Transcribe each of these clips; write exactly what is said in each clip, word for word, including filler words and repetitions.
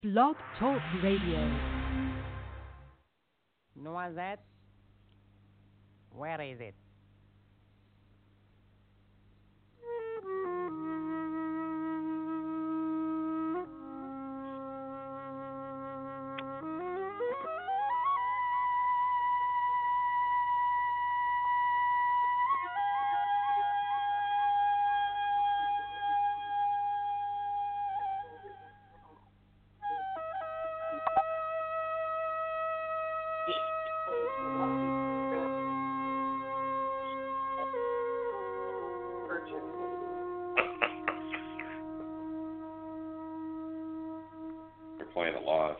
Blog Talk Radio. Noisette, where is it? We're playing it live.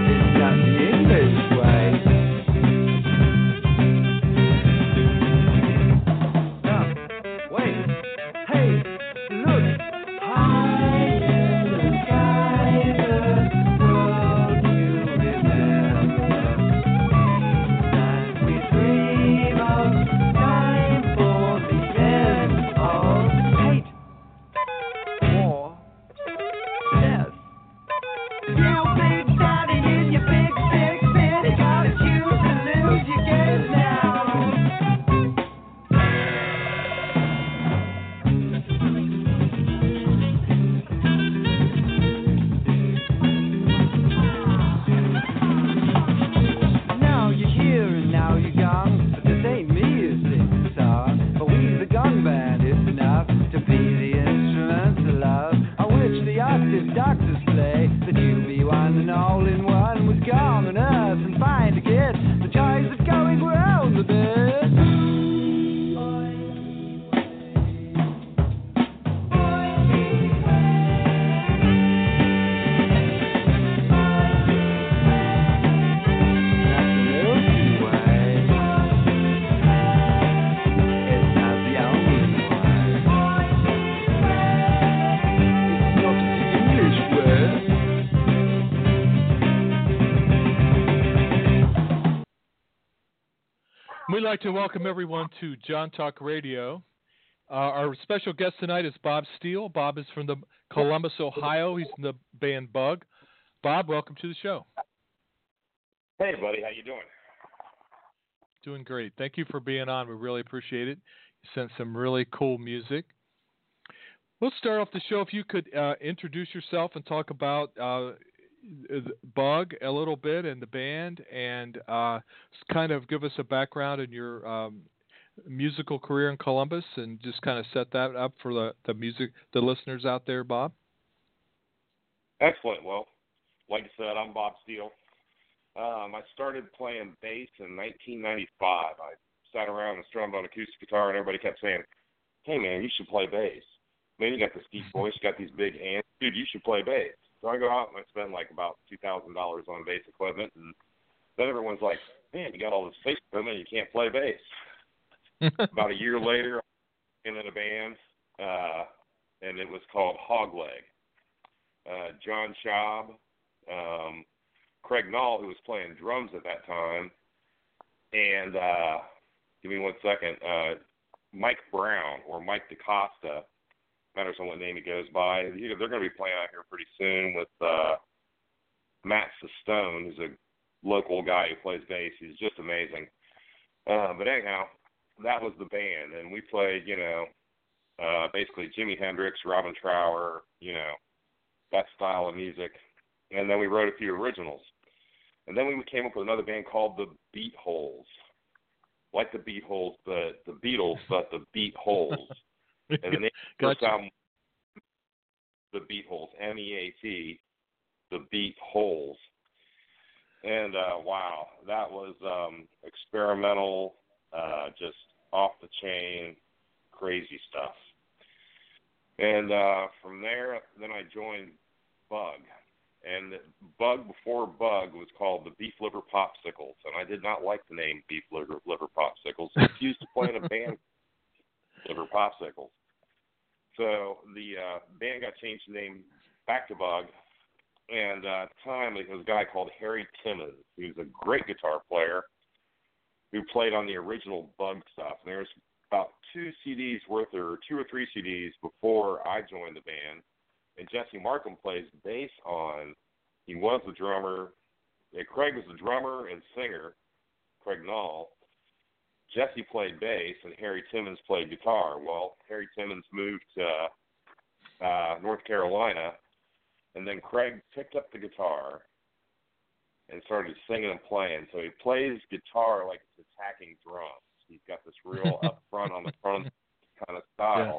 English way. We'd like to welcome everyone to John Talk Radio. Uh, our special guest tonight is Bob Steele. Bob is from the Columbus, Ohio. He's in the band Bug. Bob, welcome to the show. Hey, buddy. How you doing? Doing great. Thank you for being on. We really appreciate it. You sent some really cool music. We'll start off the show. If you could uh, introduce yourself and talk about uh, Bug a little bit and the band, and uh, kind of give us a background in your um, musical career in Columbus, and just kind of set that up for the, the music, the listeners out there, Bob. Excellent. Well, like I said, I'm Bob Steele. Um, I started playing bass in nineteen ninety-five. I sat around and strummed on acoustic guitar, and everybody kept saying, "Hey, man, you should play bass. Man, you got this deep voice, you got these big hands. Dude, you should play bass." So I go out and I spend like about two thousand dollars on bass equipment, and then everyone's like, "Man, you got all this bass equipment and you can't play bass." About a year later, I was in a band, uh, and it was called Hogleg. Uh, John Schaub, um, Craig Nall, who was playing drums at that time, and uh, give me one second, uh, Mike Brown or Mike DaCosta, matters on what name he goes by. They're going to be playing out here pretty soon with uh, Matt Sestone, who's a local guy who plays bass. He's just amazing. Uh, but anyhow, that was the band, and we played, you know, uh, basically Jimi Hendrix, Robin Trower, you know, that style of music. And then we wrote a few originals. And then we came up with another band called the Beat Holes. Like the Beat Holes, but the Beatles, but the Beat Holes. And the name of the first album, the Beat Holes, M E A T, the Beat Holes. And uh, wow, that was um, experimental, uh, just off the chain, crazy stuff. And uh, from there, then I joined Bug. And Bug before Bug was called the Beef Liver Popsicles, and I did not like the name Beef Liver, Liver Popsicles. I refused to play in a band Liver Popsicles. So the uh, band got changed the name back to Bug, and uh, at the time there was a guy called Harry Timmons, who was a great guitar player, who played on the original Bug stuff. And there was about two C Ds worth, or two or three C Ds before I joined the band. And Jesse Markham plays bass on. He was the drummer. And Craig was the drummer and singer, Craig Nall. Jesse played bass, and Harry Timmons played guitar. Well, Harry Timmons moved to uh, North Carolina, and then Craig picked up the guitar and started singing and playing. So he plays guitar like it's attacking drums. He's got this real up front on the front kind of style.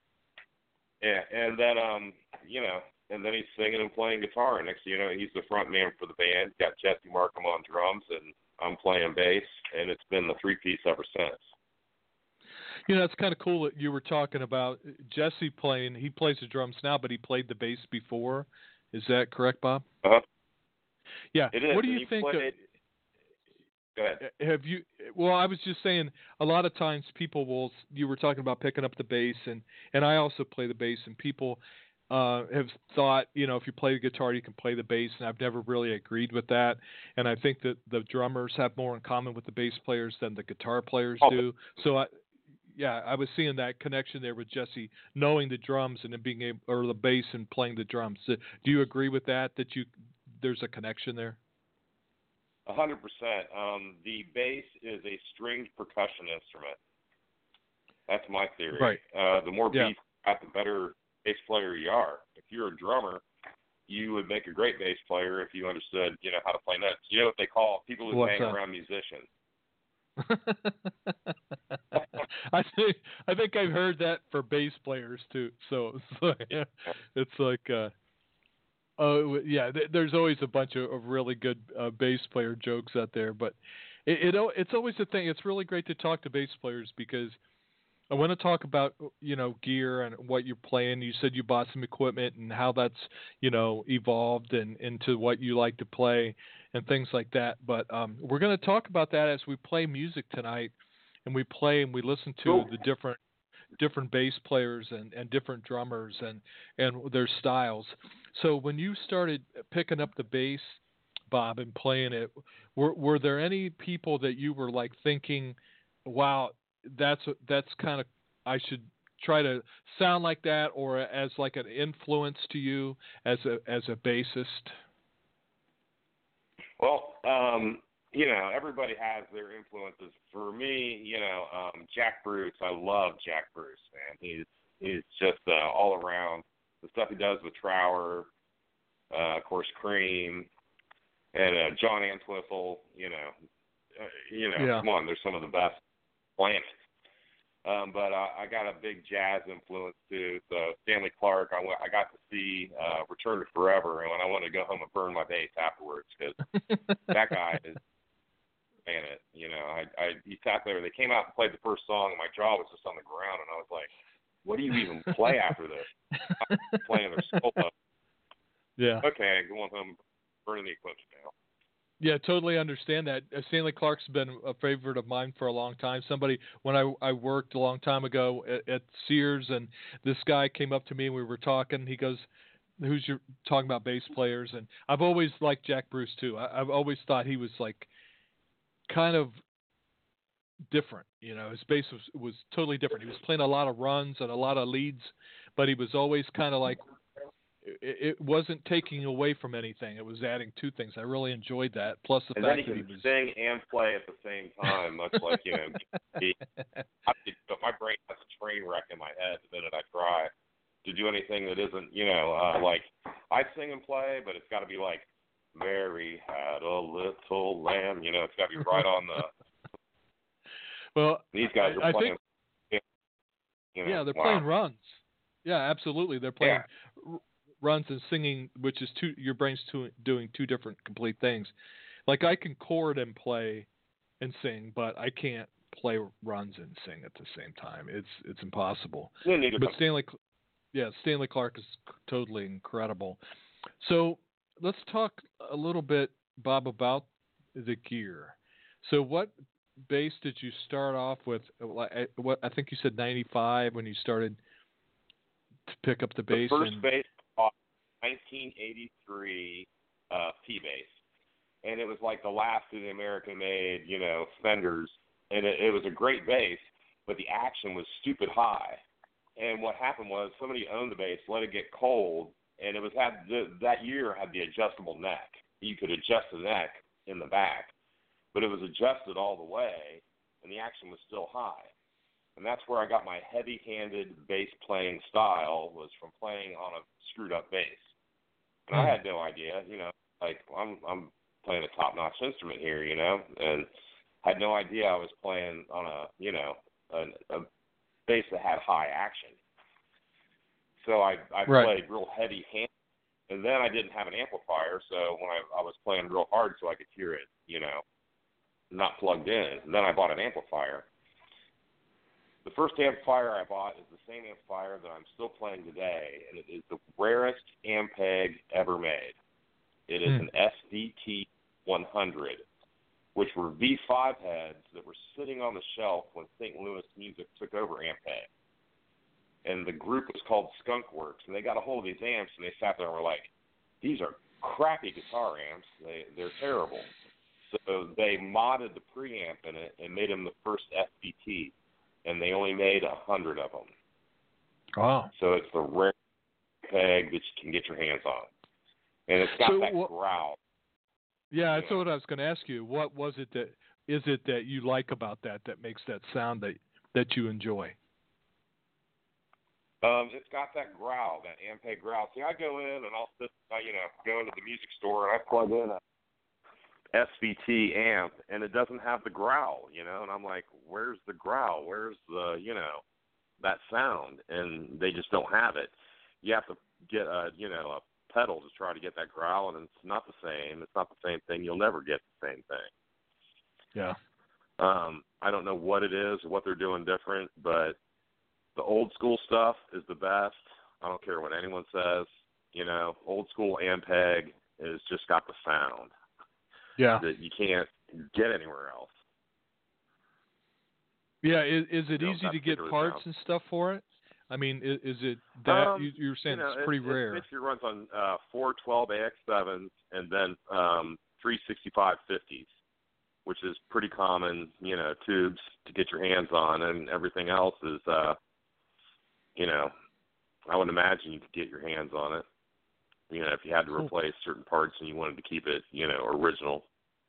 Yeah, and then, um, you know, and then he's singing and playing guitar. And next thing you know, he's the front man for the band. Got Jesse Markham on drums, and I'm playing bass, and it's been the three-piece ever since. You know, it's kind of cool that you were talking about Jesse playing. He plays the drums now, but he played the bass before. Is that correct, Bob? Uh-huh. Yeah. It is. What do you think? Played... Of, Go ahead. Have you? Well, I was just saying. A lot of times, people will. You were talking about picking up the bass, and and I also play the bass, and people uh, have thought, you know, if you play the guitar, you can play the bass, and I've never really agreed with that. And I think that the drummers have more in common with the bass players than the guitar players oh. do. So I. Yeah, I was seeing that connection there with Jesse, knowing the drums and then being able, or the bass and playing the drums. So do you agree with that? That you there's a connection there? A hundred percent. Um, the bass is a stringed percussion instrument. That's my theory. Right. Uh, the more yeah. beats you got, the better bass player you are. If you're a drummer, you would make a great bass player if you understood, you know, how to play notes. You know what they call people who What's hang that? around musicians. I think I think I've heard that for bass players too. So, so yeah, it's like, uh, oh yeah, th- there's always a bunch of, of really good uh, bass player jokes out there. But it, it it's always the thing. It's really great to talk to bass players because I want to talk about, you know, gear and what you're playing. You said you bought some equipment and how that's, you know, evolved and into what you like to play and things like that. But um, we're going to talk about that as we play music tonight, and we play and we listen to Cool. the different different bass players and, and different drummers and, and their styles. So when you started picking up the bass, Bob, and playing it, were were there any people that you were like thinking wow, that's that's kind of I should try to sound like that, or as like an influence to you as a as a bassist. Well, um, you know, everybody has their influences. For me, you know, um, Jack Bruce. I love Jack Bruce, man. He's he's just uh, all around. The stuff he does with Trower, uh, of course, Cream, and uh, John Antwistle. You know, uh, you know, Yeah. come on, they're some of the best planet. Um, but uh, I got a big jazz influence too. So Stanley Clarke, I, went, I got to see uh, Return to Forever, and when I wanted to go home and burn my bass afterwards, because that guy is playing it. You know, I, I he sat there. They came out and played the first song, and my jaw was just on the ground, and I was like, "What do you even play after this?" I'm playing their solo. Yeah. Okay, going home, burning the equipment now. Yeah, totally understand that. Uh, Stanley Clarke's been a favorite of mine for a long time. Somebody, when I, I worked a long time ago at, at Sears, and this guy came up to me and we were talking. He goes, "Who's your talking about bass players?" And I've always liked Jack Bruce too. I, I've always thought he was like kind of different. You know, his bass was was totally different. He was playing a lot of runs and a lot of leads, but he was always kind of like. It wasn't taking away from anything. It was adding to things. I really enjoyed that. Plus the and fact then he that can he was sing and play at the same time, much like, you know, he, I, my brain has a train wreck in my head the minute I try to do anything that isn't, you know, uh, like I sing and play, but it's got to be like Mary had a little lamb. You know, it's got to be right on the. Well, these guys I, are playing. I think, you know, yeah, they're wow. playing runs. Yeah, absolutely, they're playing. Yeah. Runs and singing, which is two. Your brain's two, doing two different complete things. Like I can chord and play and sing, but I can't play runs and sing at the same time. It's it's impossible. Yeah, but Stanley, yeah, Stanley Clarke is totally incredible. So let's talk a little bit, Bob, about the gear. So what bass did you start off with? What I think you said ninety-five when you started to pick up the bass. The first and, bass. nineteen eighty-three uh, P-Bass, and it was like the last of the American-made, you know, Fenders, and it, it was a great bass, but the action was stupid high. And what happened was somebody owned the bass, let it get cold, and it was had the, that year had the adjustable neck. You could adjust the neck in the back, but it was adjusted all the way, and the action was still high. And that's where I got my heavy-handed bass playing style, was from playing on a screwed-up bass. And I had no idea, you know, like I'm I'm playing a top-notch instrument here, you know, and had no idea I was playing on a, you know, a, a bass that had high action. So I I right. played real heavy hand, and then I didn't have an amplifier, so when I, I was playing real hard so I could hear it, you know, not plugged in. And then I bought an amplifier. The first amplifier I bought is the same amplifier that I'm still playing today, and it is the rarest Ampeg ever made. It is mm. an S V T one hundred, which were V five heads that were sitting on the shelf when Saint Louis Music took over Ampeg. And the group was called Skunk Works, and they got a hold of these amps, and they sat there and were like, these are crappy guitar amps. They, they're terrible. So they modded the preamp in it and made them the first S V T. And they only made a hundred of them. Wow! So it's the rare peg that you can get your hands on, and it's got so, that wh- growl. Yeah, that's what I was going to ask you. What was it that is it that you like about that that makes that sound that that you enjoy? Um, it's got that growl, that Ampeg growl. See, I go in and I'll sit, you know, go into the music store and I plug in a S V T amp, and it doesn't have the growl, you know, and I'm like, where's the growl? Where's the, you know, that sound? And they just don't have it. You have to get a, you know, a pedal to try to get that growl, and it's not the same. It's not the same thing. You'll never get the same thing. Yeah. Um, I don't know what it is or what they're doing different, but the old school stuff is the best. I don't care what anyone says. You know, old school Ampeg has just got the sound. Yeah. That you can't get anywhere else. Yeah, is, is it you know, easy to get parts sound. and stuff for it? I mean, is, is it that um, you, you're saying you know, it's pretty it, rare? It basically runs on uh, four twelve A X sevens and then um, three sixty-five fifties. which is pretty common, you know, tubes to get your hands on, and everything else is, uh, you know, I would imagine you could get your hands on it. You know, if you had to Cool. replace certain parts and you wanted to keep it, you know, original.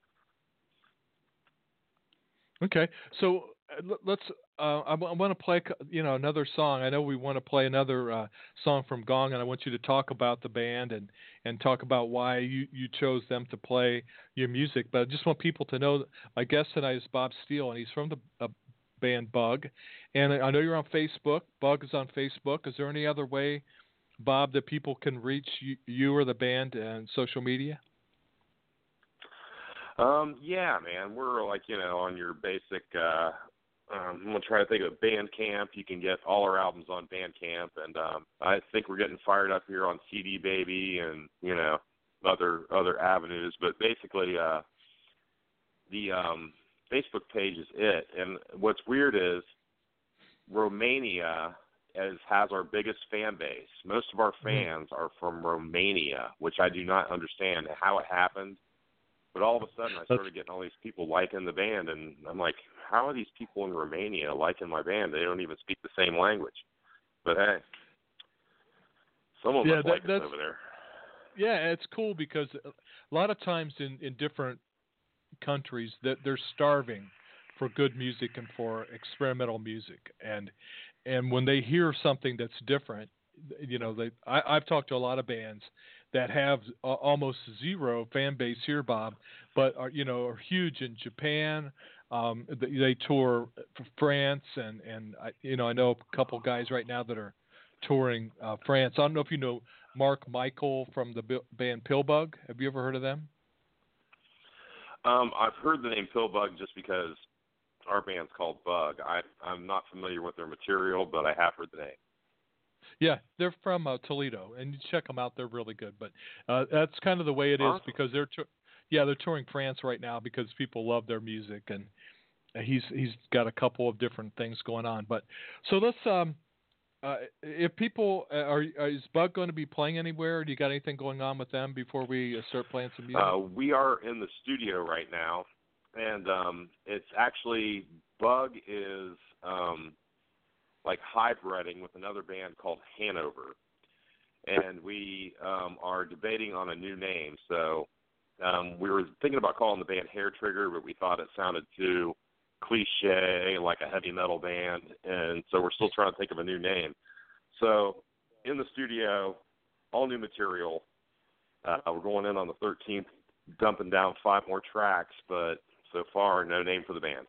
Okay, so uh, l- let's. Uh, I, w- I want to play, c- you know, another song. I know we want to play another uh, song from Gong, and I want you to talk about the band and, and talk about why you, you chose them to play your music. But I just want people to know that my guest tonight is Bob Steele, and he's from the uh, band Bug. And I I know you're on Facebook. Bug is on Facebook. Is there any other way, Bob, that people can reach you, you or the band and social media? Um, yeah, man, we're like, you know, on your basic, uh, um, I'm going to try to think of Bandcamp. You can get all our albums on Bandcamp, and um, I think we're getting fired up here on C D Baby and, you know, other other avenues. But basically, uh, the um, Facebook page is it. And what's weird is Romania as has our biggest fan base. Most of our fans are from Romania, which I do not understand how it happened. But all of a sudden, I started getting all these people liking the band, and I'm like, how are these people in Romania liking my band? They don't even speak the same language. But hey, someone Yeah, must that, like us that's over there. yeah, it's cool because a lot of times in, in different countries that they're starving for good music and for experimental music, and and when they hear something that's different, you know, they I, I've talked to a lot of bands that have uh, almost zero fan base here, Bob, but are you know are huge in Japan. Um, they, they tour for France, and and I, you know I know a couple guys right now that are touring uh, France. I don't know if you know Mark Michael from the bi- band Pillbug. Have you ever heard of them? Um, I've heard the name Pillbug just because our band's called Bug. I, I'm not familiar with their material, but I have heard the name. Yeah, they're from uh, Toledo, and you check them out. They're really good. But uh, that's kind of the way it is Awesome. because they're, tou- yeah, they're touring France right now because people love their music, and he's he's got a couple of different things going on. But so let's um, uh, if people uh, are, are is Bug going to be playing anywhere? Do you got anything going on with them before we uh, start playing some music? Uh, we are in the studio right now, and um, it's actually Bug is um, like hybriding with another band called Hanover, and we um, are debating on a new name. So um, we were thinking about calling the band Hair Trigger, but we thought it sounded too cliche, like a heavy metal band, and so we're still trying to think of a new name. So in the studio, all new material. Uh, we're going in on the thirteenth, dumping down five more tracks, but so far, no name for the band.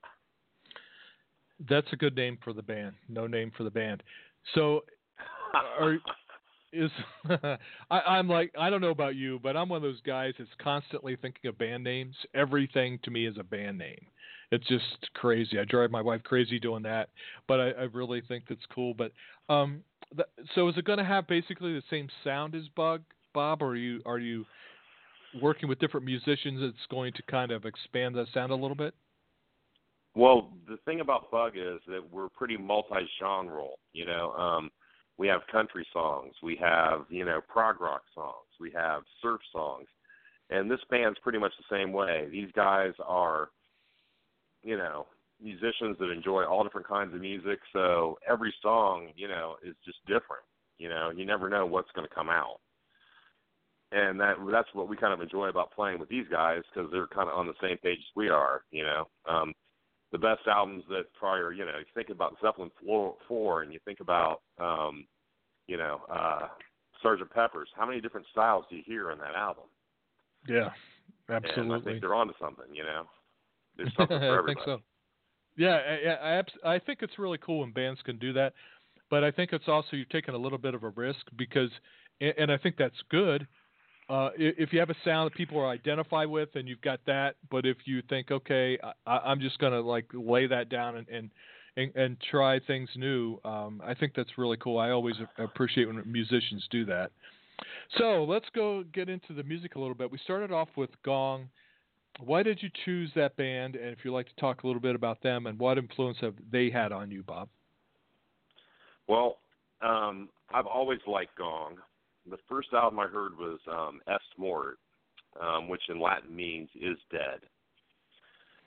That's a good name for the band. No name for the band. So, are is I, I'm like I don't know about you, but I'm one of those guys that's constantly thinking of band names. Everything to me is a band name. It's just crazy. I drive my wife crazy doing that, but I, I really think that's cool. But um, th- so is it going to have basically the same sound as Bug, Bob, or are you are you working with different musicians that's going to kind of expand the sound a little bit? Well, the thing about Bug is that we're pretty multi-genre. You know, um, we have country songs, we have you know prog rock songs, we have surf songs, and this band's pretty much the same way. These guys are, you know, musicians that enjoy all different kinds of music. So every song, you know, is just different. You know, you never know what's going to come out. And that that's what we kind of enjoy about playing with these guys because they're kind of on the same page as we are, you know. Um, the best albums that probably are, you know, you think about Zeppelin four and you think about, um, you know, uh, Sergeant Pepper's. How many different styles do you hear in that album? Yeah, And I absolutely. think they're onto something, you know. There's something for I everybody. think so. Yeah, I, I, I abs- I think it's really cool when bands can do that, but I think it's also you're taking a little bit of a risk because, and and I think that's good. Uh, i- if you have a sound that people are identify with, and you've got that, but if you think, okay, I, I'm just gonna like lay that down and and, and, and try things new, um, I think that's really cool. I always appreciate when musicians do that. So let's go get into the music a little bit. We started off with Gong. Why did you choose that band? And if you'd like to talk a little bit about them and what influence have they had on you, Bob? Well, um, I've always liked Gong. The first album I heard was um, Est Mort, um, which in Latin means is dead.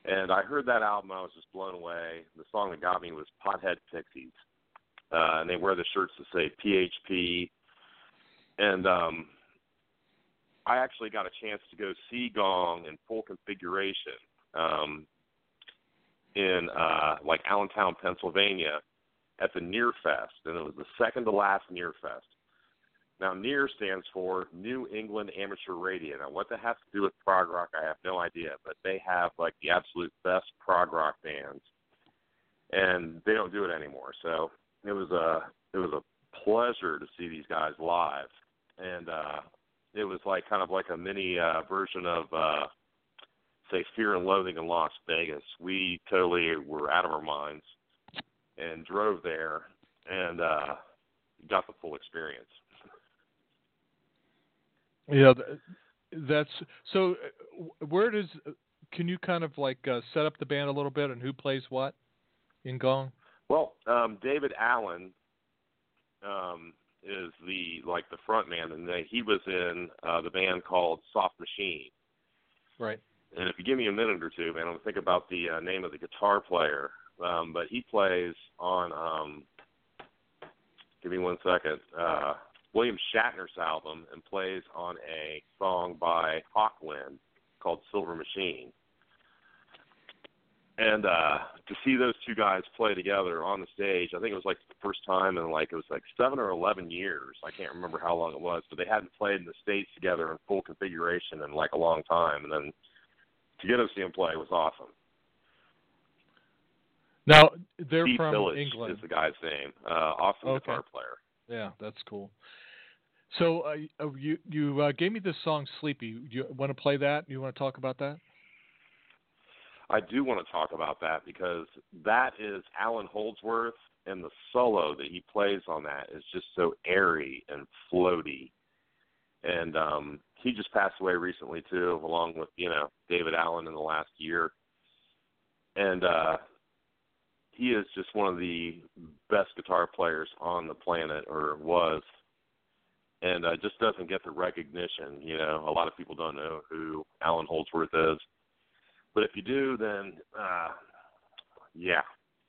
And I heard that album, I was just blown away. The song that got me was Pothead Pixies. Uh, and they wear the shirts that say P H P. And um, I actually got a chance to go see Gong in full configuration um, in uh, like Allentown, Pennsylvania at the Near Fest. And it was the second to last Near Fest. Now, NEAR stands for New England Amateur Radio. Now, what that has to do with prog rock, I have no idea, but they have, like, the absolute best prog rock bands, and they don't do it anymore. So it was a it was a pleasure to see these guys live, and uh, it was like kind of like a mini uh, version of, uh, say, Fear and Loathing in Las Vegas. We totally were out of our minds and drove there and uh, got the full experience. Yeah, that's so. Where does can you kind of like uh, set up the band a little bit and who plays what in Gong? Well, um, David Allen um, is the like the front man, and they, he was in uh, the band called Soft Machine. Right. And if you give me a minute or two, man, I'm gonna think about the uh, name of the guitar player. Um, but he plays on. Um, give me one second. Uh, William Shatner's album and plays on a song by Hawkwind called Silver Machine. And uh, to see those two guys play together on the stage, I think it was like the first time in like, it was like seven or eleven years. I can't remember how long it was, but they hadn't played in the States together in full configuration in like a long time. And then to get to see them play was awesome. Now, they're Steve from Village England. is the guy's name. Uh, awesome Okay. guitar player. Yeah, that's cool. So uh, you you uh, gave me this song "Sleepy." You want to play that? You want to talk about that? I do want to talk about that because that is Alan Holdsworth, and the solo that he plays on that is just so airy and floaty. And um, he just passed away recently too, along with you know David Allen in the last year. And uh, he is just one of the best guitar players on the planet, or was. And uh, just doesn't get the recognition. You know, a lot of people don't know who Alan Holdsworth is. But if you do, then, uh, yeah.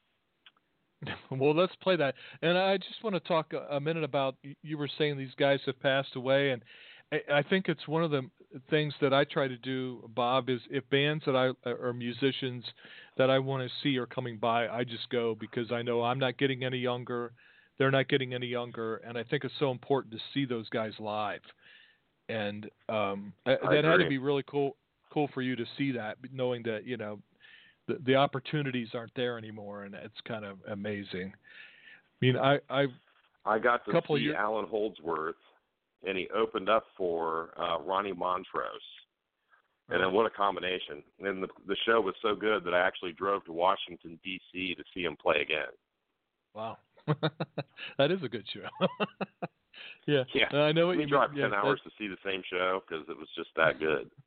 Well, let's play that. And I just want to talk a minute about, you were saying these guys have passed away, and I think it's one of the things that I try to do, Bob, is if bands that I, or musicians that I want to see are coming by, I just go because I know I'm not getting any younger. They're not getting any younger, and I think it's so important to see those guys live. And um, that agree. had to be really cool, cool for you to see that, knowing that you know the, the opportunities aren't there anymore, and it's kind of amazing. I mean, I I, I got to see years... Alan Holdsworth, and he opened up for uh, Ronnie Montrose. And then what a combination! And the the show was so good that I actually drove to Washington D C to see him play again. Wow. That is a good show. yeah, yeah. I know what we you drive mean. ten yeah, hours to see the same show because it was just that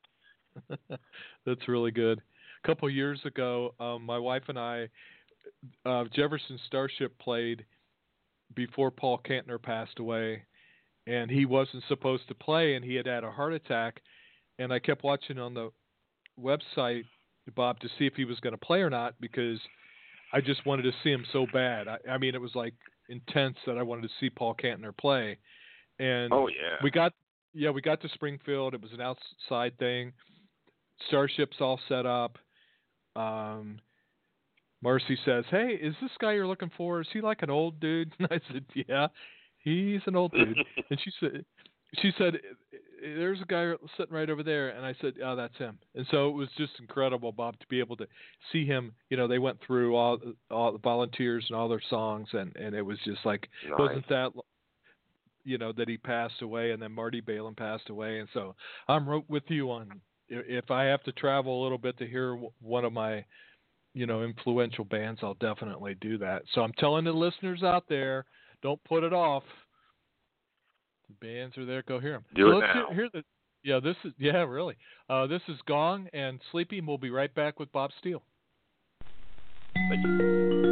good. That's really good. A couple of years ago, um, my wife and I, uh, Jefferson Starship played before Paul Kantner passed away, and he wasn't supposed to play, and he had had a heart attack, and I kept watching on the website, Bob, to see if he was going to play or not because I just wanted to see him so bad. I, I mean, it was like intense that I wanted to see Paul Kantner play. And oh yeah, we got yeah we got to Springfield. It was an outside thing. Starship's all set up. Um, Marcy says, "Hey, is this guy you're looking for? Is he like an old dude?" And I said, "Yeah, he's an old dude." And she said, "She said there's a guy sitting right over there." And I said, "Oh, that's him." And so it was just incredible, Bob, to be able to see him. You know, they went through all all the volunteers and all their songs, and, and it was just like, nice. wasn't that, you know, that he passed away, and then Marty Balin passed away. And so I'm right with you on if I have to travel a little bit to hear one of my, you know, influential bands, I'll definitely do that. So I'm telling the listeners out there, don't put it off. Bands are there, go hear them. Do so it let's now. Hear, hear the, yeah, this is yeah, really. Uh, this is Gong and Sleepy, and we'll be right back with Bob Steele. Thank you.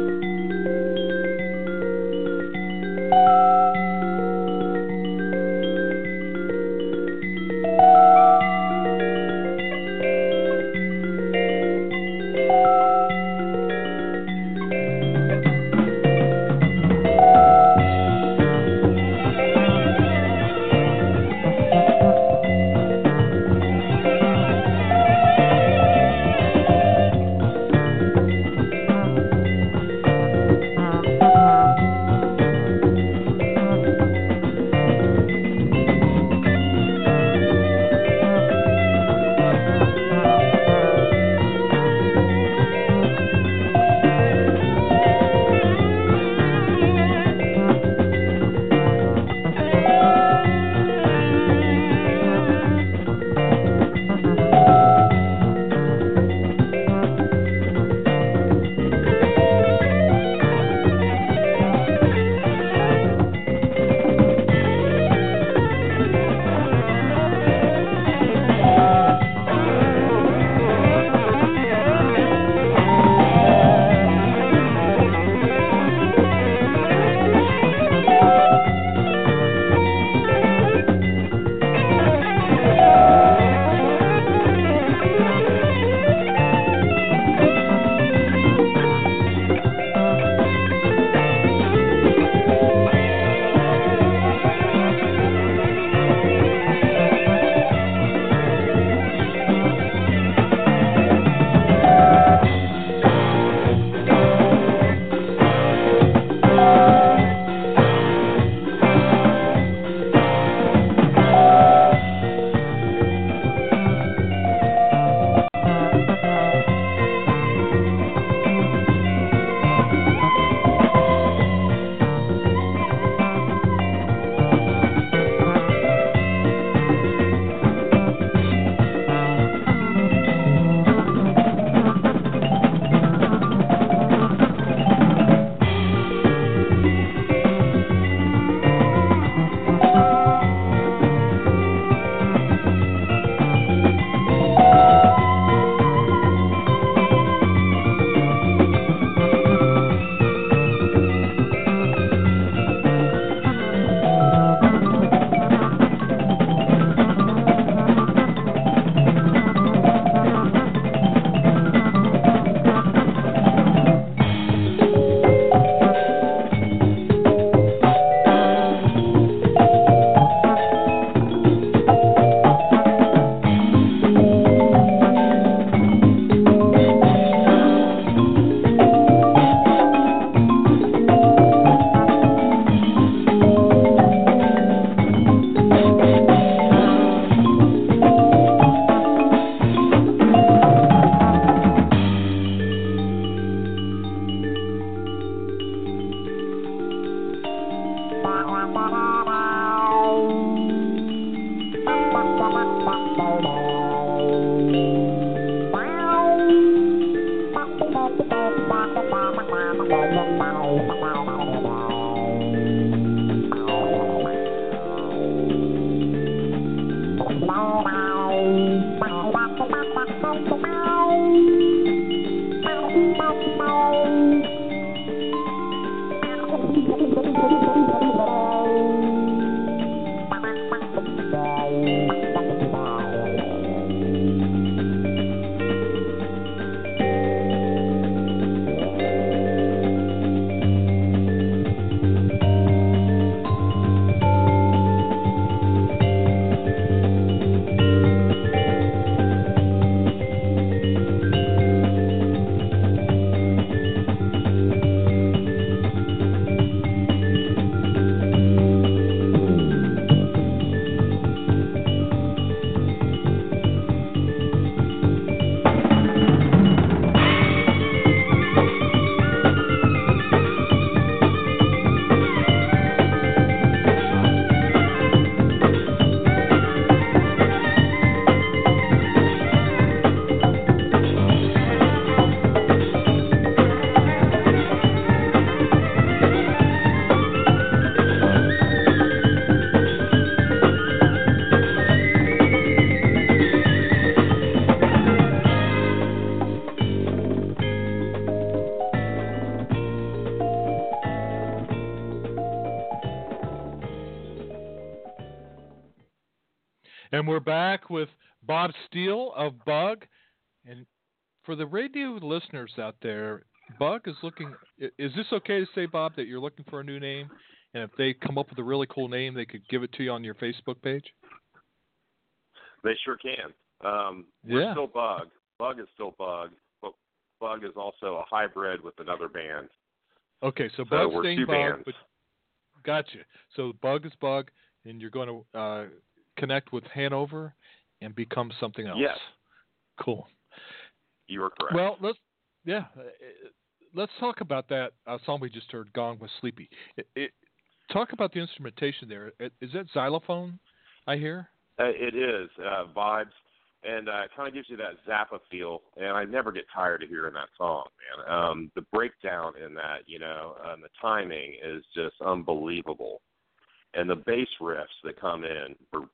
And we're back with Bob Steele of Bug. And for the radio listeners out there, Bug is looking. Is this okay to say, Bob, that you're looking for a new name? And if they come up with a really cool name, they could give it to you on your Facebook page? They sure can. Um, we're yeah. still Bug. Bug is still Bug, but Bug is also a hybrid with another band. Okay, so, so Bug's we're staying two Bug, bands. but gotcha. So Bug is Bug, and you're going to uh, connect with Hanover and become something else. Yes. Cool. You are correct. Well, let's yeah, let's talk about that uh, song we just heard, "Gone with Sleepy." It, it, talk about the instrumentation there. Is that xylophone? I hear. Uh, it is uh, vibes, and uh, it kind of gives you that Zappa feel. And I never get tired of hearing that song, man. Um, the breakdown in that, you know, and the timing is just unbelievable. And the bass riffs that come in,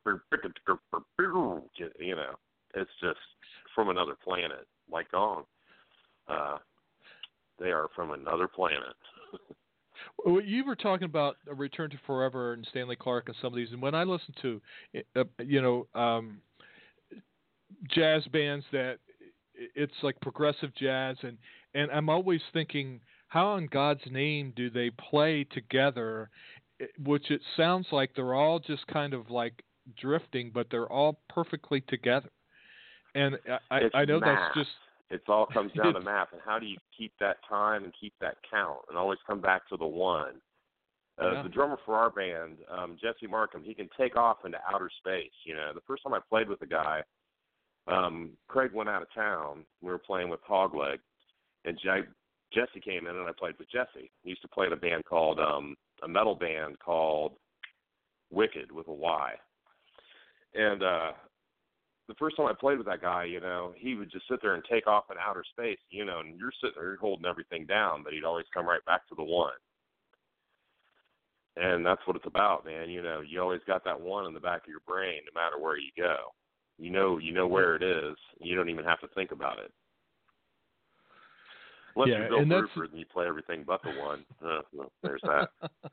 you know, it's just from another planet. Like Gone, uh, they are from another planet. Well, you were talking about a Return to Forever and Stanley Clarke and some of these, and when I listen to, uh, you know, um, jazz bands that it's like progressive jazz, and, and I'm always thinking, how in God's name do they play together? Which it sounds like they're all just kind of like drifting, but they're all perfectly together. And I, I know math. that's just. It all comes down to math. And how do you keep that time and keep that count and always come back to the one? Uh, yeah. The drummer for our band, um, Jesse Markham, he can take off into outer space. You know, the first time I played with the guy, um, Craig went out of town. We were playing with Hogleg, and J- Jesse came in, and I played with Jesse. He used to play in a band called, um, a metal band called Wicked with a Y. And, uh, the first time I played with that guy, you know, he would just sit there and take off in outer space, you know, and you're sitting there, you're holding everything down, but he'd always come right back to the one. And that's what it's about, man. You know, you always got that one in the back of your brain, no matter where you go. You know, you know where it is. You don't even have to think about it. Unless yeah, you're Bill and Bruford and you play everything but the one. Uh, well, there's that.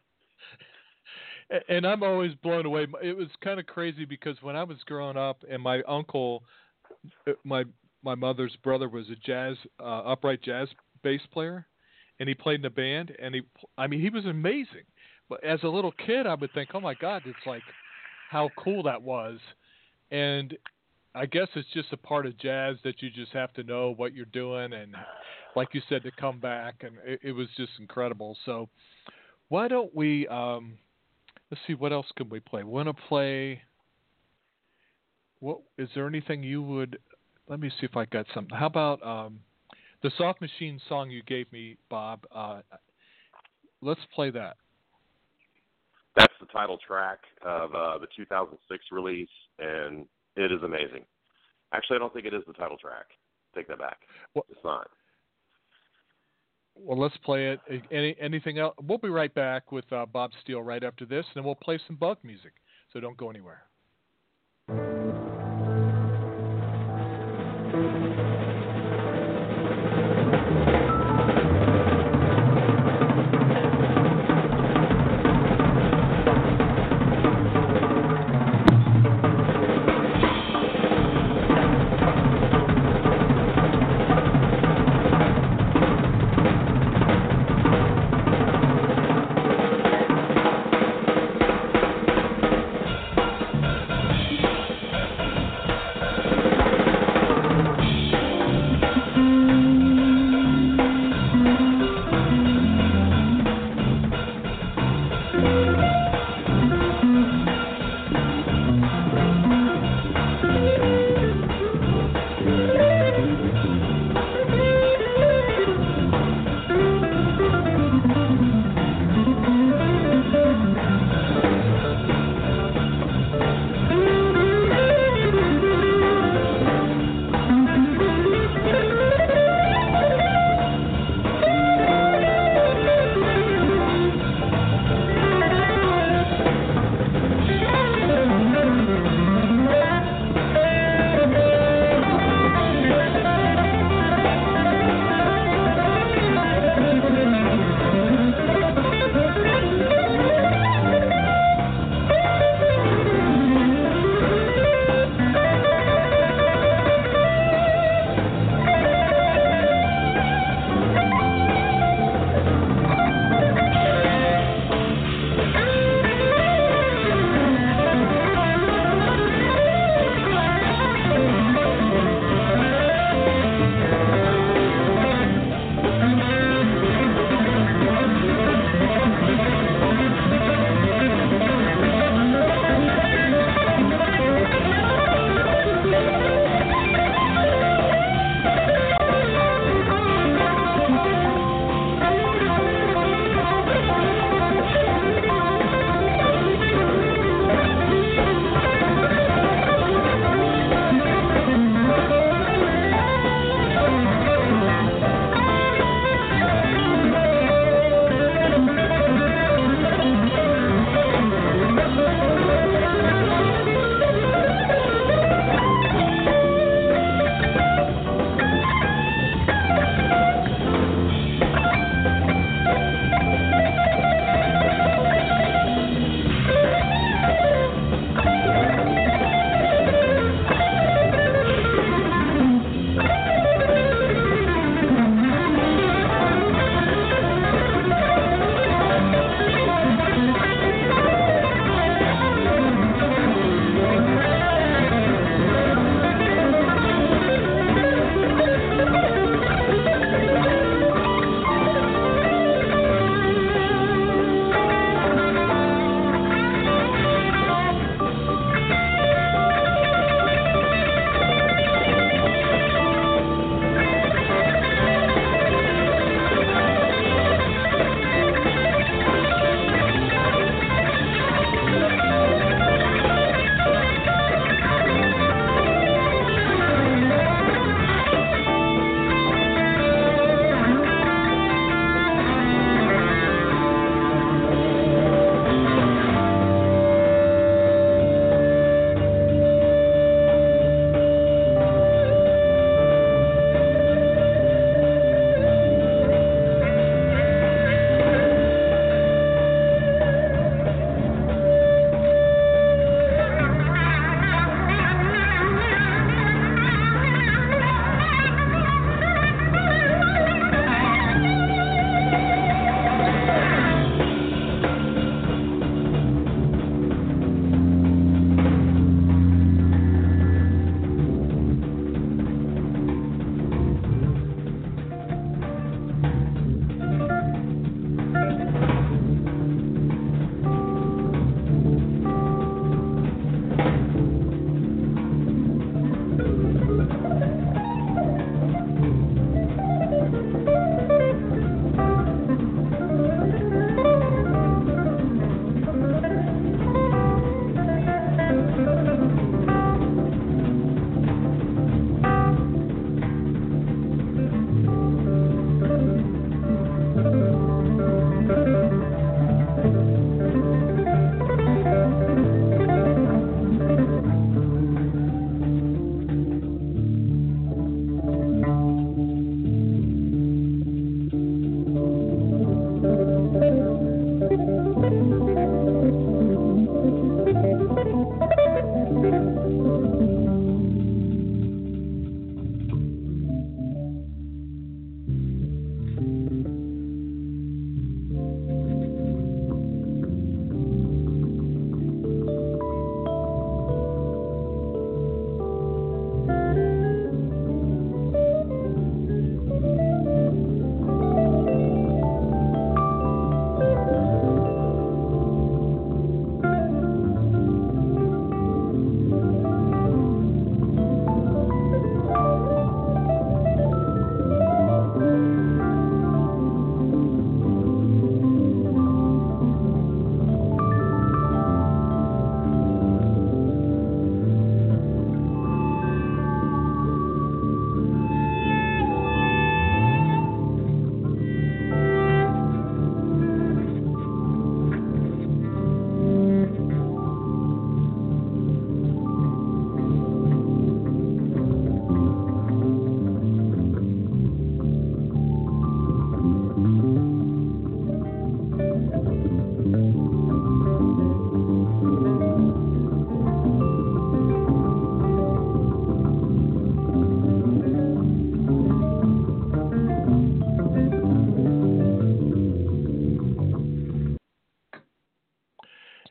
And I'm always blown away. It was kind of crazy because when I was growing up, and my uncle, my my mother's brother, was a jazz, uh, upright jazz bass player, and he played in a band. And he, I mean, he was amazing. But as a little kid, I would think, oh my God, it's like how cool that was. And I guess it's just a part of jazz that you just have to know what you're doing, and like you said, to come back, and it, it was just incredible. So why don't we? Um, Let's see, what else could we play? We want to play. What is there anything you would? Let me see if I got something. How about um, the Soft Machine song you gave me, Bob? Uh, let's play that. That's the title track of uh, the two thousand six release, and it is amazing. Actually, I don't think it is the title track. Take that back. Well, it's not. Well, let's play it. Any anything else? We'll be right back with uh, Bob Steele right after this, and then we'll play some Bug music. So don't go anywhere.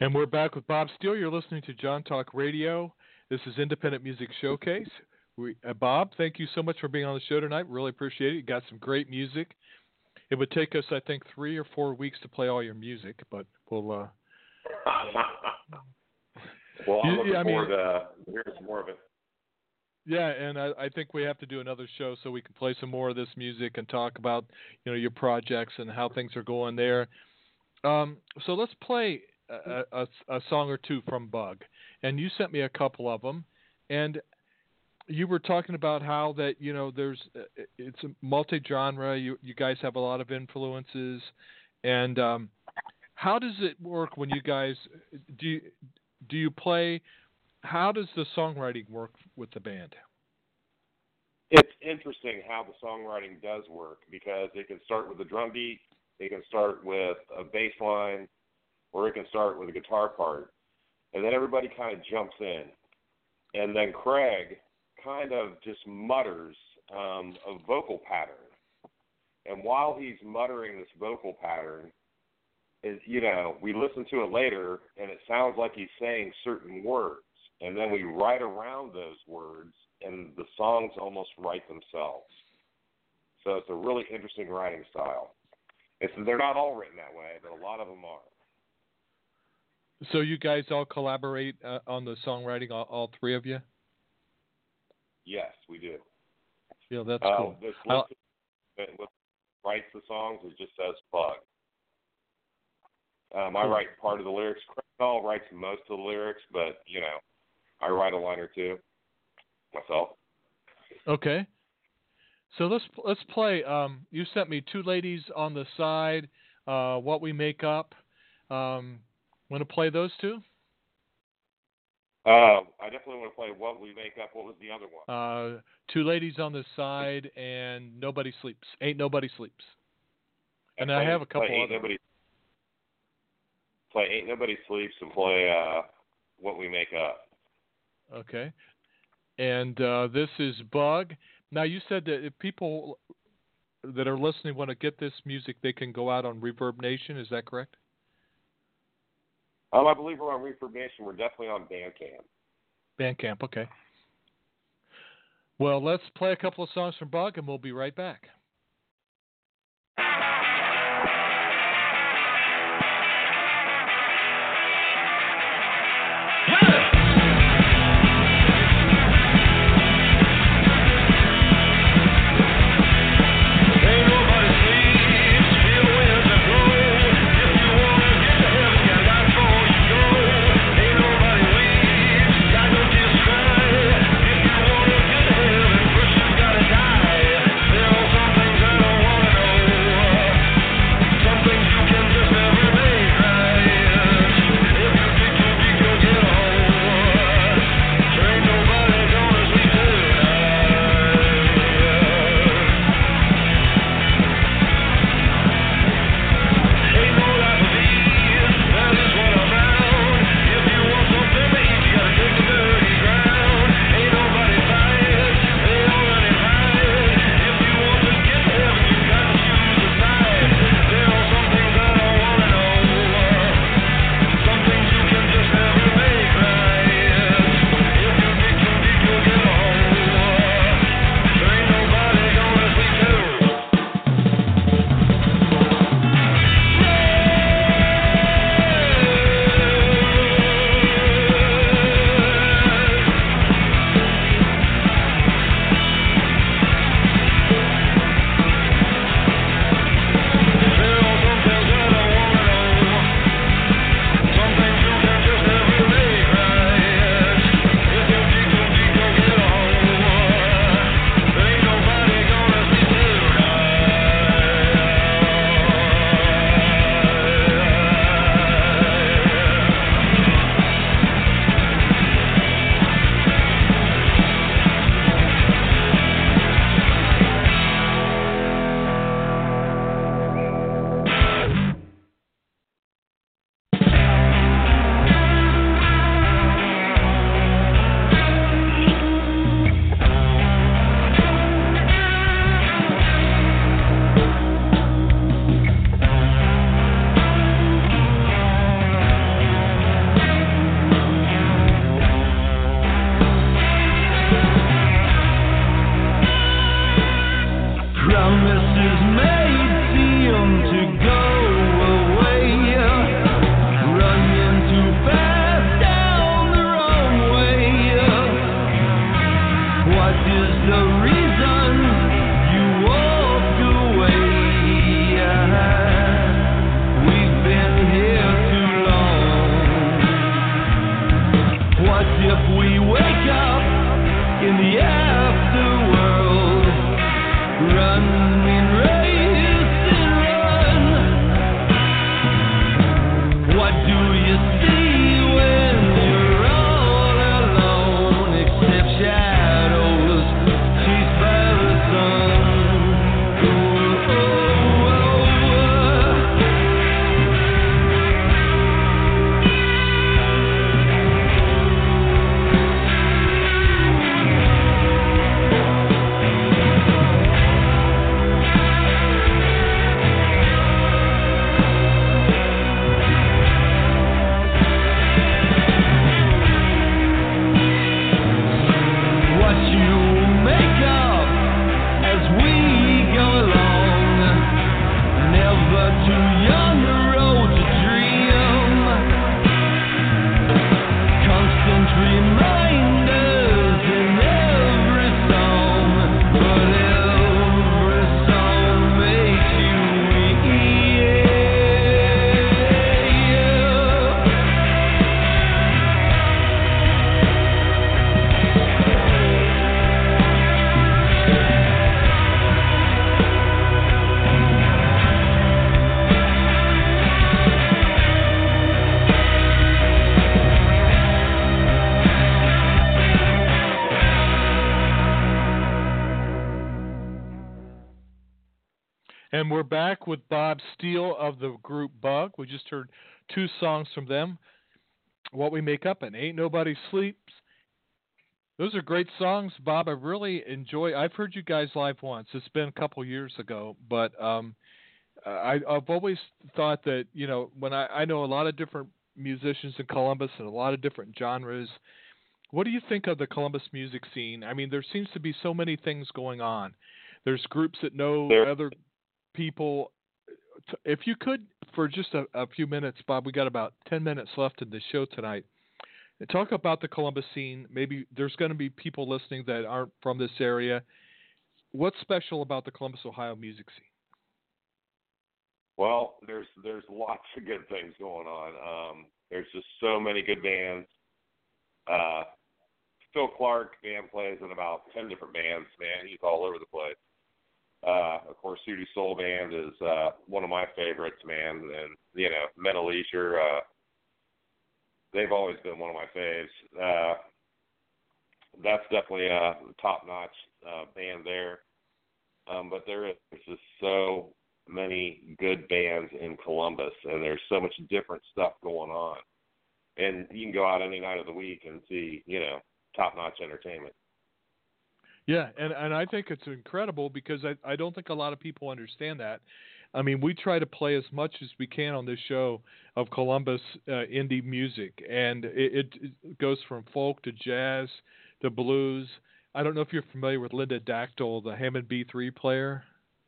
And we're back with Bob Steele. You're listening to John Talk Radio. This is Independent Music Showcase. We, uh, Bob, thank you so much for being on the show tonight. Really appreciate it. You got some great music. It would take us, I think, three or four weeks to play all your music, but we'll. Uh... well, I'm you, looking yeah, forward I mean, to hearing some more of it. Yeah, and I, I think we have to do another show so we can play some more of this music and talk about, you know, your projects and how things are going there. Um, so let's play a, a, a song or two from Bug, and you sent me a couple of them, and you were talking about how that, you know, there's it's a multi-genre. You you guys have a lot of influences, and um, how does it work when you guys do you, do you play? How does the songwriting work with the band? It's interesting how the songwriting does work because it can start with a drum beat, it can start with a bass line, or it can start with a guitar part, and then everybody kind of jumps in, and then Craig kind of just mutters um, a vocal pattern, and while he's muttering this vocal pattern, is you know we listen to it later, and it sounds like he's saying certain words. And then we write around those words, and the songs almost write themselves. So it's a really interesting writing style. It's, they're not all written that way, but a lot of them are. So you guys all collaborate uh, on the songwriting, all, all three of you? Yes, we do. Yeah, that's uh, cool. This Uh, list that writes the songs, it just says Bug. Um, I cool. write part of the lyrics. Craig Hall writes most of the lyrics, but, you know, I write a line or two myself. Okay. So let's let's play. Um, you sent me Two Ladies on the Side, uh, What We Make Up. Um, want to play those two? Uh, I definitely want to play What We Make Up. What was the other one? Uh, Two Ladies on the Side and Nobody Sleeps. Ain't Nobody Sleeps. And play, I have a couple play Ain't other. Nobody, play Ain't Nobody Sleeps and play uh, What We Make Up. Okay. And uh, this is Bug. Now, you said that if people that are listening want to get this music, they can go out on Reverb Nation. Is that correct? Um, I believe we're on Reverb Nation. We're definitely on Bandcamp. Bandcamp, okay. Well, let's play a couple of songs from Bug, and we'll be right back. Something And we're back with Bob Steele of the group Bug. We just heard two songs from them. What We Make Up and Ain't Nobody Sleeps. Those are great songs, Bob. I really enjoy. I've heard you guys live once. It's been a couple years ago, but um, I, I've always thought that, you know, when I, I know a lot of different musicians in Columbus and a lot of different genres. What do you think of the Columbus music scene? I mean, there seems to be so many things going on. There's groups that know There. other people. If you could, for just a, a few minutes, Bob, we got about ten minutes left in the show tonight. Talk about the Columbus scene. Maybe there's going to be people listening that aren't from this area. What's special about the Columbus, Ohio music scene? Well, there's there's lots of good things going on. Um, there's just so many good bands. Uh, Phil Clark band plays in about ten different bands. Man, he's all over the place. Uh, of course, Sudi Soul Band is uh, one of my favorites, man. And you know, Men of Leisure. Uh, they've always been one of my faves. Uh, that's definitely a top-notch uh, band there. Um, but there is just so many good bands in Columbus, and there's so much different stuff going on. And you can go out any night of the week and see, you know, top-notch entertainment. Yeah, and, and I think it's incredible because I, I don't think a lot of people understand that. I mean, we try to play as much as we can on this show of Columbus uh, indie music, and it, it goes from folk to jazz to blues. I don't know if you're familiar with Linda Dactyl, the Hammond B three player.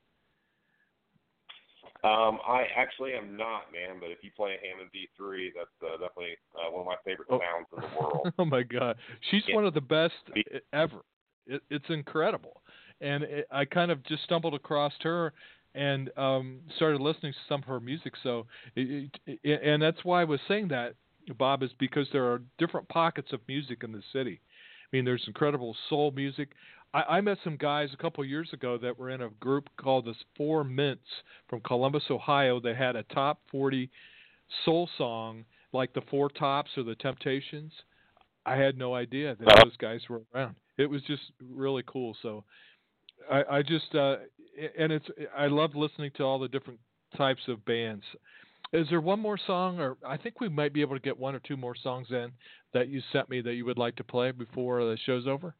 Um, I actually am not, man, but if you play a Hammond B three, that's uh, definitely uh, one of my favorite oh. sounds in the world. Oh, my God. She's yeah. one of the best ever. It, it's incredible. And it, I kind of just stumbled across her and um, started listening to some of her music. So, it, it, and that's why I was saying that, Bob, is because there are different pockets of music in the city. I mean, there's incredible soul music. I, I met some guys a couple of years ago that were in a group called the Four Mints from Columbus, Ohio. They had a top forty soul song like the Four Tops or the Temptations. I had no idea that those guys were around. It was just really cool. So I, I just uh, and it's I love listening to all the different types of bands. Is there one more song, or I think we might be able to get one or two more songs in that you sent me that you would like to play before the show's over?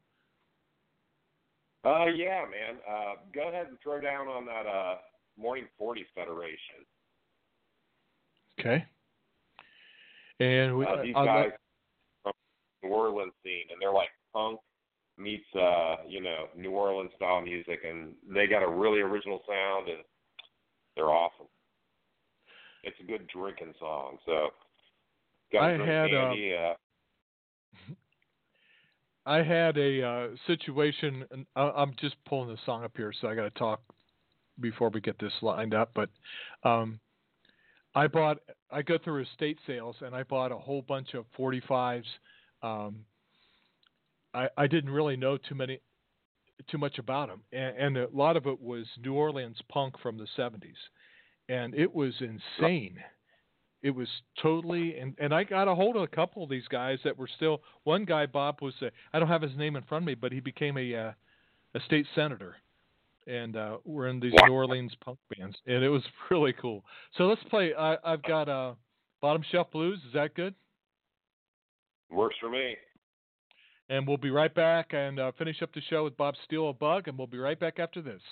Uh, yeah, man. Uh, go ahead and throw down on that uh, Morning forties Federation. Okay. And we, uh, these uh, guys from the New Orleans scene, and they're like punk, meets, uh, you know, New Orleans style music, and they got a really original sound, and they're awesome. It's a good drinking song. So, got I to drink had Andy. Uh, uh, I had a uh, situation, and I, I'm just pulling the song up here, so I got to talk before we get this lined up. But um, I bought, I go through estate sales, and I bought a whole bunch of forty-fives. Um, I, I didn't really know too many, too much about them, and, and a lot of it was New Orleans punk from the seventies, and it was insane. It was totally, and, and I got a hold of a couple of these guys that were still. One guy, Bob, was a, I don't have his name in front of me, but he became a uh, a state senator, and uh, we're in these New Orleans punk bands, and it was really cool. So let's play. I, I've got uh, Bottom Shelf Blues. Is that good? Works for me. And we'll be right back and uh, finish up the show with Bob Steele, a Bug, and we'll be right back after this.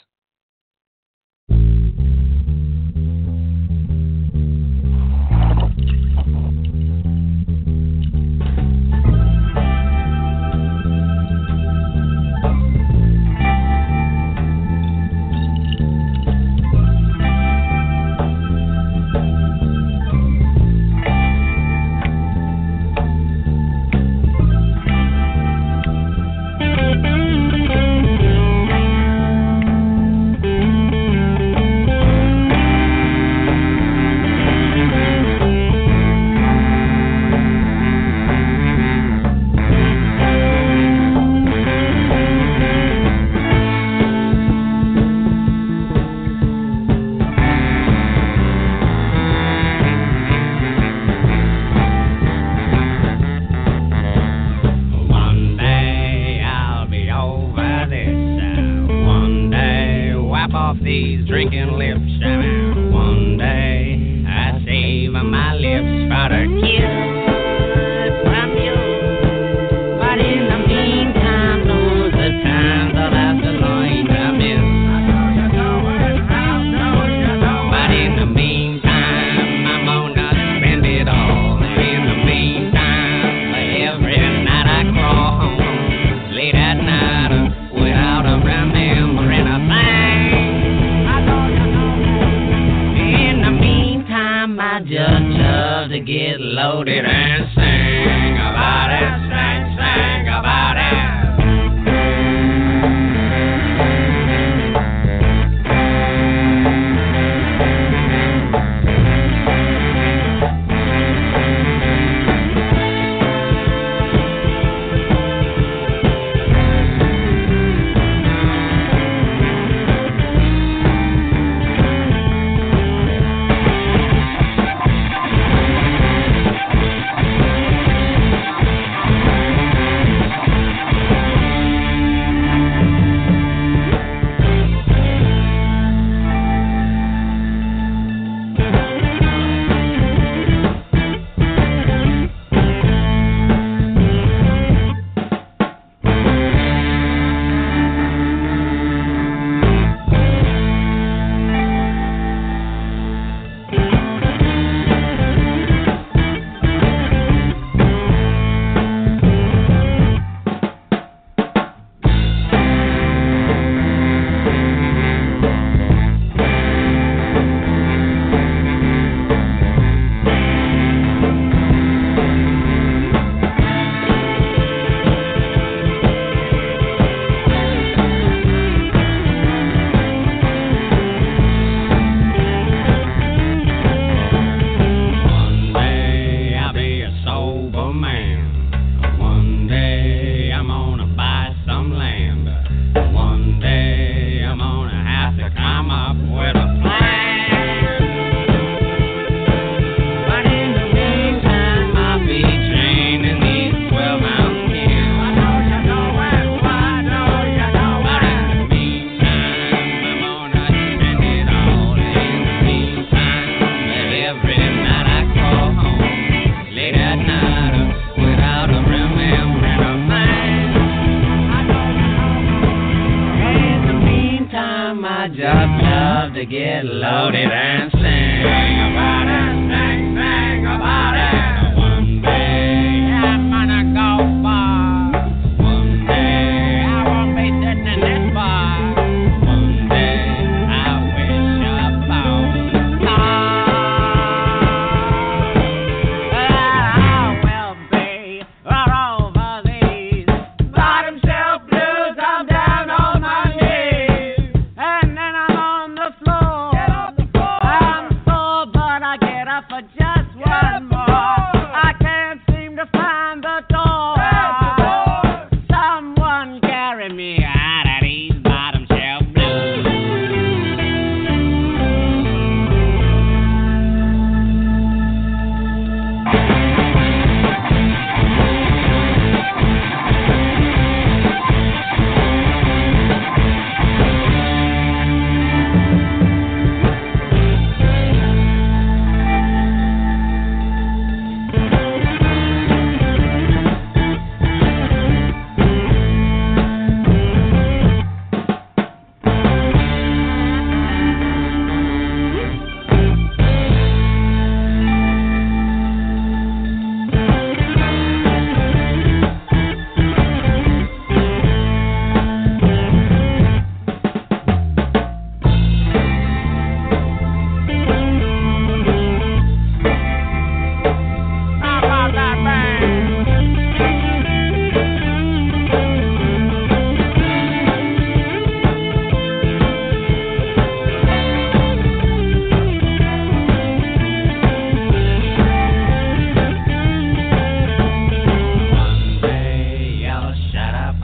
One day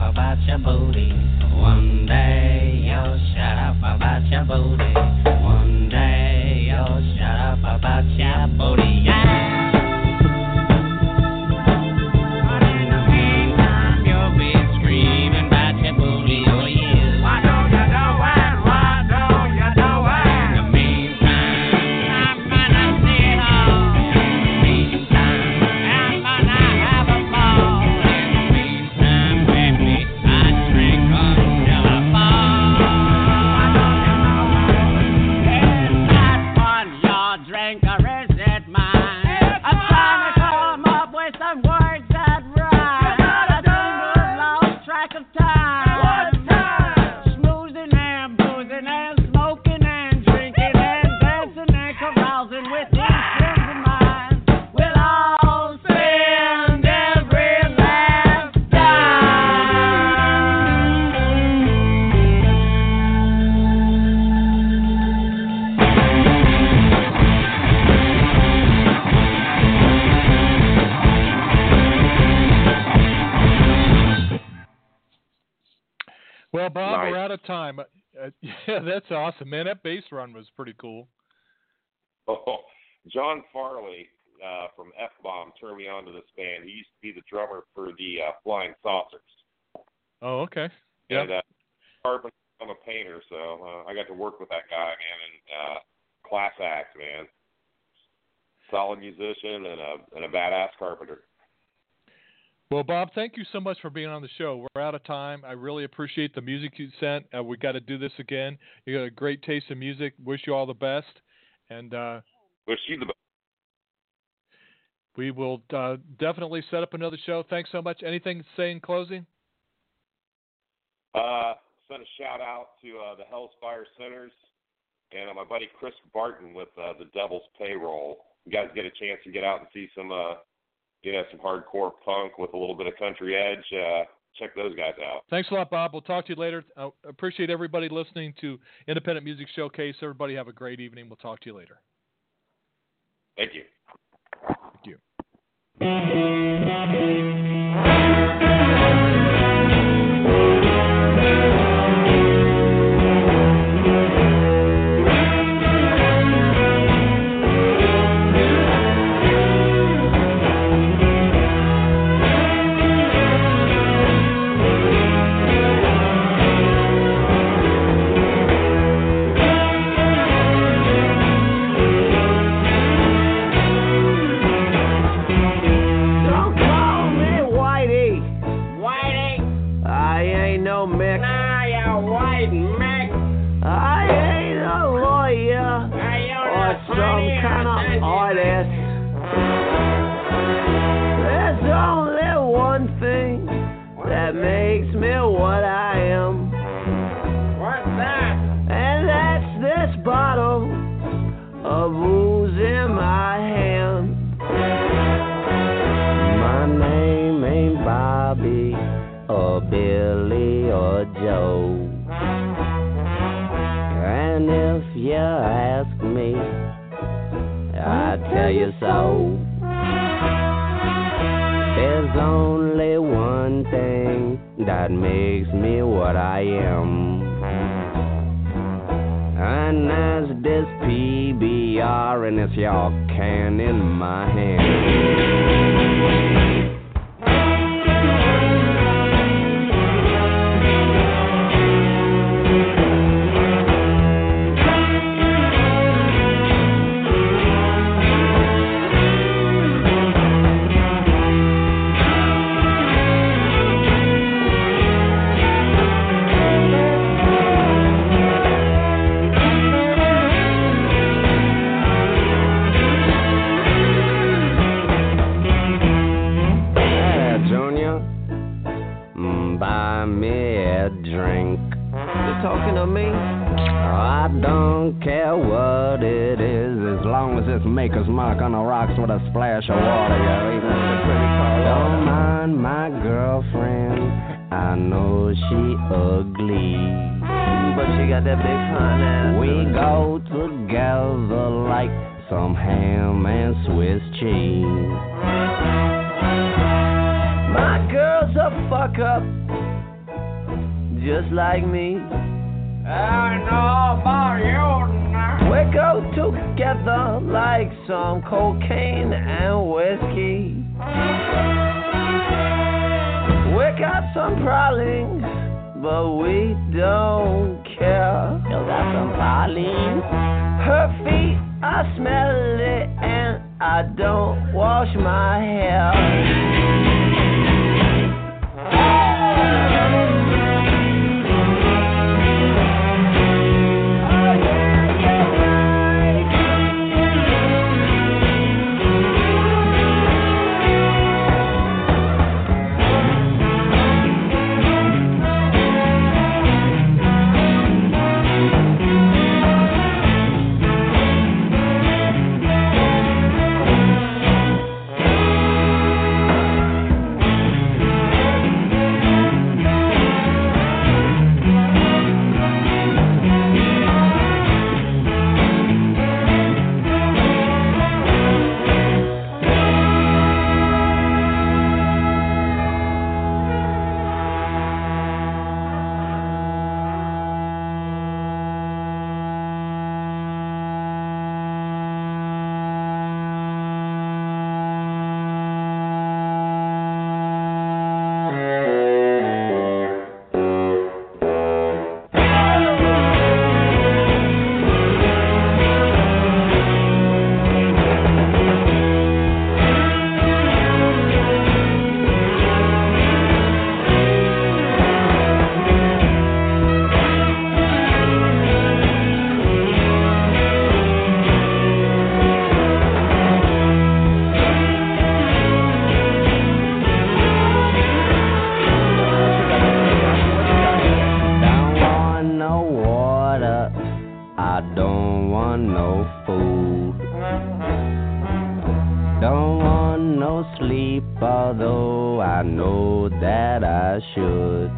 about your booty. One day you'll shut up about your booty. One day you'll shut up about your booty. Yeah. Well, Bob, Nice. we're out of time. Uh, yeah, that's awesome, man. That bass run was pretty cool. Oh, John Farley uh, from F-Bomb turned me on to this band. He used to be the drummer for the uh, Flying Saucers. Oh, okay. Yeah. And uh, Carpenter, I'm a painter, so uh, I got to work with that guy, man, and uh, class act, man. Solid musician and a and a badass carpenter. Well, Bob, thank you so much for being on the show. We're out of time. I really appreciate the music you sent. Uh, we got to do this again. You got a great taste in music. Wish you all the best. And uh, Wish you the best. we will uh, definitely set up another show. Thanks so much. Anything to say in closing? Uh, send a shout out to uh, the Hellspire Centers and uh, my buddy Chris Barton with uh, the Devil's Payroll. You guys get a chance to get out and see some, uh, you know, some hardcore punk with a little bit of country edge. Uh, check those guys out. Thanks a lot, Bob. We'll talk to you later. I appreciate everybody listening to Independent Music Showcase. Everybody have a great evening. We'll talk to you later. Thank you. Thank you. just like me. I know about you now. We go together like some cocaine and whiskey. We got some problems, but we don't care. You got some problems? Her feet, I smell it, and I don't wash my hair. Although I know that I should,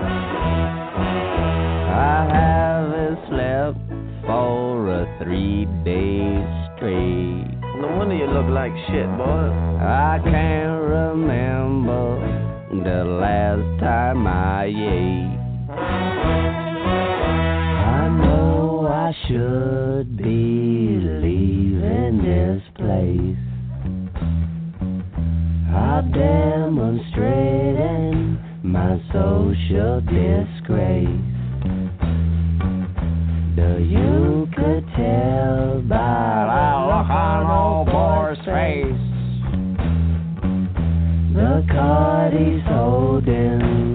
I haven't slept for a three days straight. No wonder you look like shit, boy. I can't remember the last time I ate. I know I should be leaving this place. I'm demonstrating my social disgrace. Though you could tell by the look on old boy's face, the card he's holding